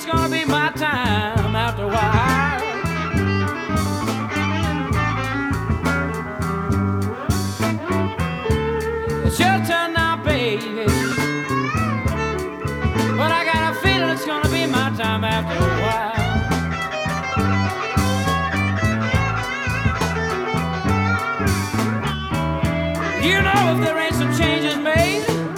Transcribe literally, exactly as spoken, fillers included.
it's gonna be my time after a while. It's your turn now, baby, but I got a feeling it's gonna be my time after a while. You know, if there ain't some changes made,